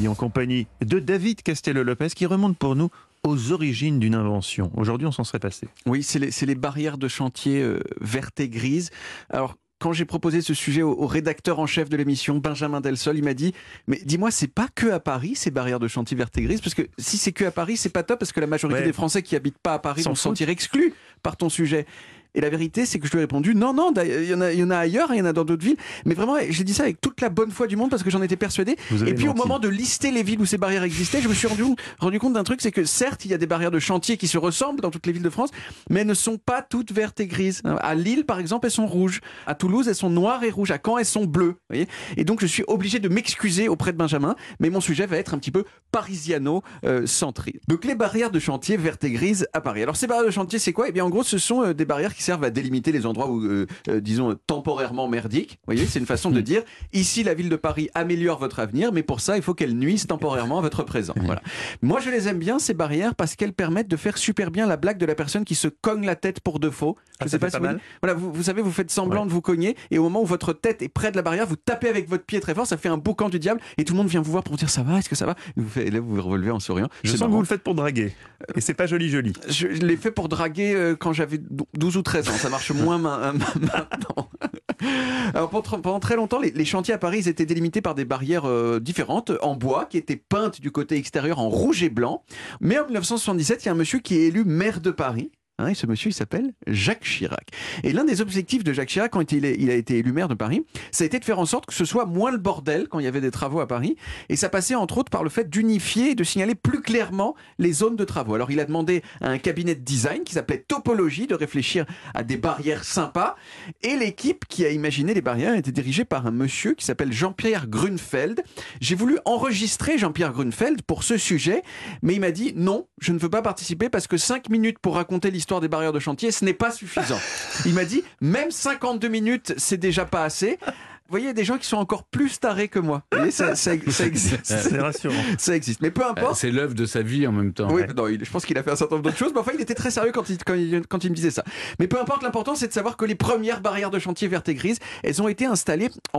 midi en compagnie de David Castello-Lopez qui remonte pour nous aux origines d'une invention. Aujourd'hui, on s'en serait passé. Oui, c'est les barrières de chantier vertes et grises. Alors, quand j'ai proposé ce sujet au rédacteur en chef de l'émission, Benjamin Delsol, il m'a dit « Mais dis-moi, c'est pas que à Paris, ces barrières de chantier vertes et grises ? Parce que si c'est que à Paris, c'est pas top, parce que la majorité des Français qui habitent pas à Paris vont se sentir exclus par ton sujet. » Et la vérité, c'est que je lui ai répondu, non, il y en a ailleurs, il y en a dans d'autres villes. Mais vraiment, j'ai dit ça avec toute la bonne foi du monde parce que j'en étais persuadé. Et puis au moment de lister les villes où ces barrières existaient, je me suis rendu compte d'un truc, c'est que certes, il y a des barrières de chantier qui se ressemblent dans toutes les villes de France, mais elles ne sont pas toutes vertes et grises. À Lille, par exemple, elles sont rouges. À Toulouse, elles sont noires et rouges. À Caen, elles sont bleues. Vous voyez ? Et donc, je suis obligé de m'excuser auprès de Benjamin, mais mon sujet va être un petit peu parisiano-centré. Donc, les barrières de chantier vertes et grises à Paris. Alors, ces barrières de chantier, c'est quoi ? Eh bien, en gros, ce sont des barrières qui servent à délimiter les endroits où, disons, temporairement merdiques. Vous voyez, c'est une façon de dire, ici, la ville de Paris améliore votre avenir, mais pour ça, il faut qu'elle nuise temporairement à votre présent. Voilà. Moi, je les aime bien, ces barrières, parce qu'elles permettent de faire super bien la blague de la personne qui se cogne la tête pour de faux. Je sais pas si voilà, vous savez, vous faites semblant de vous cogner, et au moment où votre tête est près de la barrière, vous tapez avec votre pied très fort, ça fait un boucan du diable, et tout le monde vient vous voir pour vous dire, ça va, est-ce que ça va ? Et là, vous vous relevez en souriant. Je sens que vous le faites pour draguer, et c'est pas joli. Je l'ai fait pour draguer quand j'avais 12 ou 13 ans, ça marche moins maintenant. Alors pendant très longtemps, les chantiers à Paris ils étaient délimités par des barrières différentes en bois qui étaient peintes du côté extérieur en rouge et blanc. Mais en 1977, il y a un monsieur qui est élu maire de Paris. Et ce monsieur, il s'appelle Jacques Chirac. Et l'un des objectifs de Jacques Chirac, quand il a été élu maire de Paris, ça a été de faire en sorte que ce soit moins le bordel quand il y avait des travaux à Paris. Et ça passait entre autres par le fait d'unifier et de signaler plus clairement les zones de travaux. Alors il a demandé à un cabinet de design qui s'appelait Topologie de réfléchir à des barrières sympas. Et l'équipe qui a imaginé les barrières était dirigée par un monsieur qui s'appelle Jean-Pierre Grunfeld. J'ai voulu enregistrer Jean-Pierre Grunfeld pour ce sujet, mais il m'a dit non, je ne veux pas participer parce que 5 minutes pour raconter l'histoire des barrières de chantier, ce n'est pas suffisant. Il m'a dit, même 52 minutes, c'est déjà pas assez. Vous voyez, il y a des gens qui sont encore plus tarés que moi. Vous voyez, ça existe. C'est rassurant. Ça existe. Mais peu importe. C'est l'œuvre de sa vie en même temps. Oui, non, je pense qu'il a fait un certain nombre d'autres choses. Mais enfin, il était très sérieux quand il me disait ça. Mais peu importe, l'important, c'est de savoir que les premières barrières de chantier vertes et grises, elles ont été installées en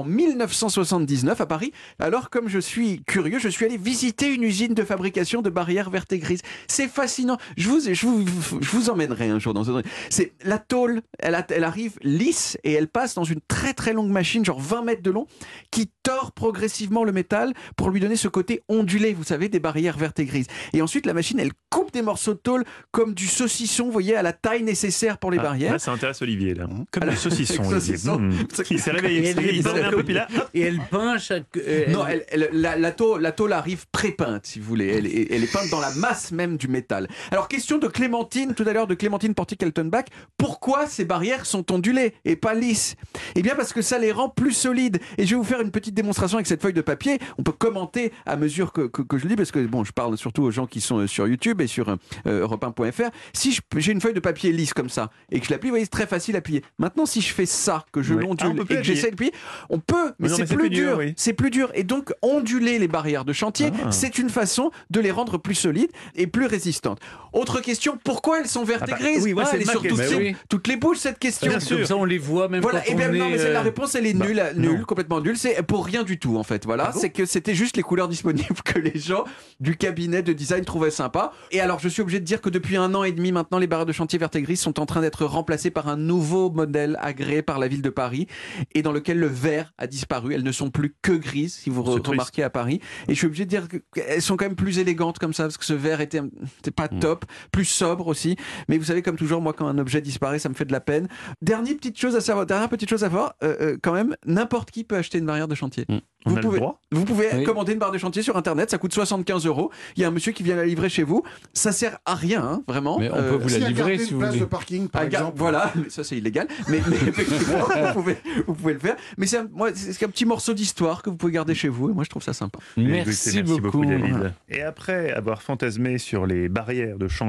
1979 à Paris. Alors, comme je suis curieux, je suis allé visiter une usine de fabrication de barrières vertes et grises. C'est fascinant. Je vous emmènerai un jour dans une... C'est la tôle, elle arrive lisse et elle passe dans une très très longue machine, genre 20 mètres de long, qui tord progressivement le métal pour lui donner ce côté ondulé, vous savez, des barrières vertes et grises. Et ensuite, la machine, elle coupe des morceaux de tôle comme du saucisson, vous voyez, à la taille nécessaire pour les barrières. Là, ça intéresse Olivier, là. Comme du saucisson. Il s'est réveillé. Et elle peint chaque... Non, la tôle arrive pré-peinte, si vous voulez. Elle est peinte dans la masse même du métal. Alors, question de Clémentine, tout à l'heure, de Clémentine Portier-Keltenbach. Pourquoi ces barrières sont ondulées et pas lisses ? Eh bien, parce que ça les rend plus solides. Et je vais vous faire une petite démonstration avec cette feuille de papier. On peut commenter à mesure que je lis, parce que bon, je parle surtout aux gens qui sont sur YouTube et sur europe1.fr. Si j'ai une feuille de papier lisse comme ça et que je l'appuie, vous voyez, c'est très facile à plier. Maintenant, si je fais ça, que je l'ondule et que j'essaie de plier, on peut, mais c'est plus dur. C'est plus dur. Et donc, onduler les barrières de chantier, c'est une façon de les rendre plus solides et plus résistantes. Autre question, pourquoi elles sont vertes et grises ? Oui, elle est sur toutes les bouches, cette question. Bien sûr. Comme ça, on les voit même voilà. quand on est... Non, mais la réponse, elle est nulle, complètement nulle. C'est pour rien du tout, en fait. Voilà, c'est que c'était juste les couleurs disponibles que les gens du cabinet de design trouvaient sympa. Et alors, je suis obligé de dire que depuis 1 an et demi maintenant, les barrières de chantier vertes et grises sont en train d'être remplacées par un nouveau modèle agréé par la ville de Paris et dans lequel le vert a disparu. Elles ne sont plus que grises, si vous remarquez à Paris. Et je suis obligé de dire qu'elles sont quand même plus élégantes comme ça, parce que ce vert était pas top, plus sobre aussi. Mais vous savez, comme toujours, moi, quand un objet disparaît, ça me fait de la peine. Dernière petite chose à savoir, quand même, n'importe qui peut acheter une barrière de chantier. Vous pouvez commander une barre de chantier sur Internet, ça coûte 75 €. Il y a un monsieur qui vient la livrer chez vous. Ça sert à rien, hein, vraiment. Mais on peut vous la livrer si vous voulez. Place de parking, par exemple. Voilà, ça c'est illégal. Mais effectivement, vous pouvez le faire. Mais c'est un petit morceau d'histoire que vous pouvez garder chez vous. Et moi, je trouve ça sympa. Merci beaucoup David. Et après avoir fantasmé sur les barrières de chantier